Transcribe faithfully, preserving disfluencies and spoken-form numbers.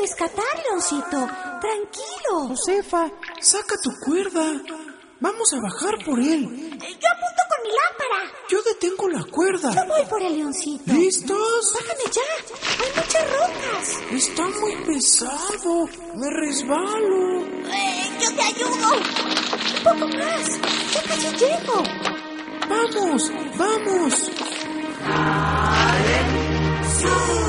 rescatar, Leoncito. Tranquilo. Josefa, saca tu cuerda. Vamos a bajar por él. Yo apunto con mi lámpara. Yo detengo la cuerda. Yo voy por el Leoncito. ¿Listos? Bájame ya. Hay muchas rocas. Está muy pesado. Me resbalo. Eh, yo te ayudo. Un poco más. Ya casi llego. Vamos, vamos. ¡Sube!